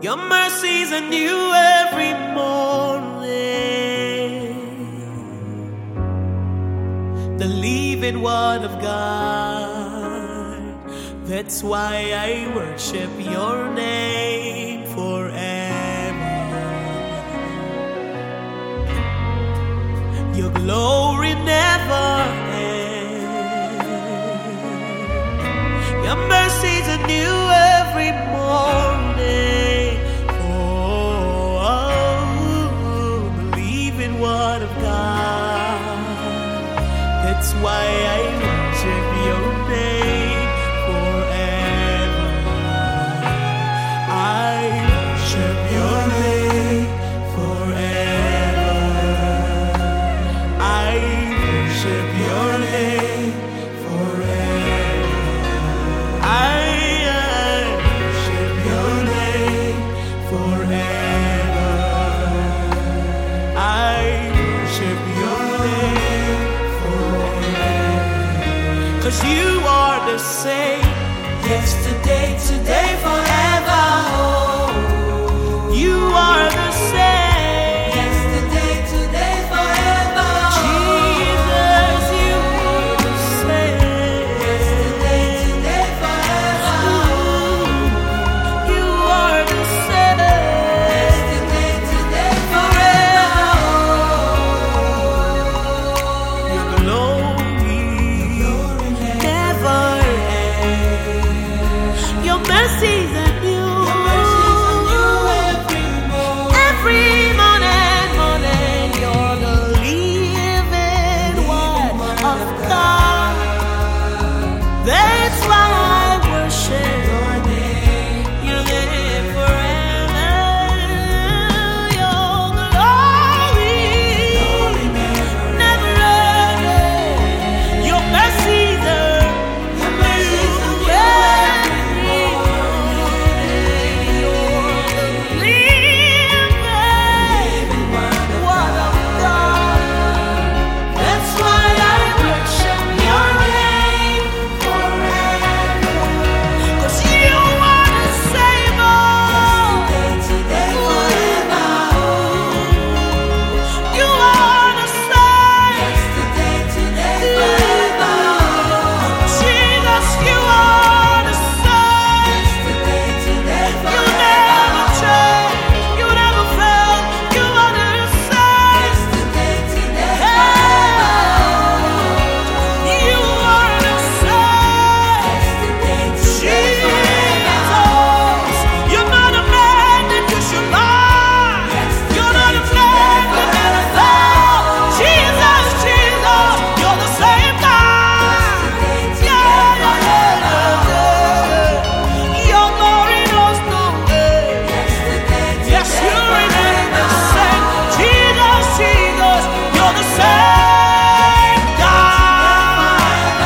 Your mercies are new every morning. The living word of God. That's why I worship your name forever. Your glory never ends. Your mercies are new every morning. Oh, believe in word of God. That's why I worship your name forever. I worship your name forever. I worship your name forever. I worship your name forever. I worship your name forever. 'Cause you are the same, yesterday, today, forever. Oh, you are the same, yesterday, today, forever. Jesus, you are the same, yesterday, today, forever. You are the same, yesterday, today, forever. Your glory never ends. Your mercies are new. Every morning, you're the living word of God. That's why I worship your name. You live forever. Your glory never ends. Your mercies are new every morning. You're the living word of God. That's why I worship your name forever. 'Cause you are the same, yesterday, today, forever. You are the same, yesterday, today, forever. Jesus, you are the same, yesterday, today, forever. You never change, you never fail. You are the same, yesterday, today, forever. You are the same, yesterday, today, forever. You're not a man that you should lie. You're not a man that never fail. Jesus, you're the same God. Yeah. Your glory knows no end. Yes, you remain the same. Jesus, you're the same God.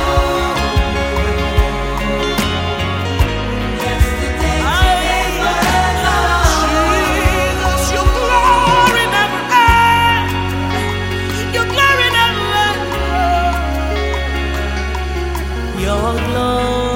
Jesus, your glory never ends. Your glory never ends. Your glory